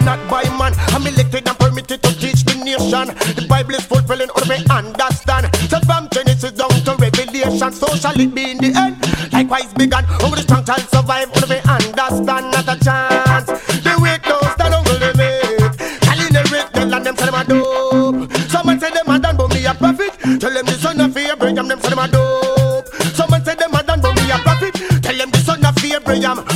not by man. I'm elected and permitted to teach the nation. The Bible is fulfilling all we understand. So from Genesis down to Revelation, so shall it be in the end. Likewise began, only the strong shall survive. All we understand, not a chance. The weak don't stand on the limit. Calling the rich, they land them, say them a dope. Someone say them a done, but me a prophet. Tell them the son of Abraham, them say them a dope. Someone say them a done, but me a prophet. Tell them the son of Abraham.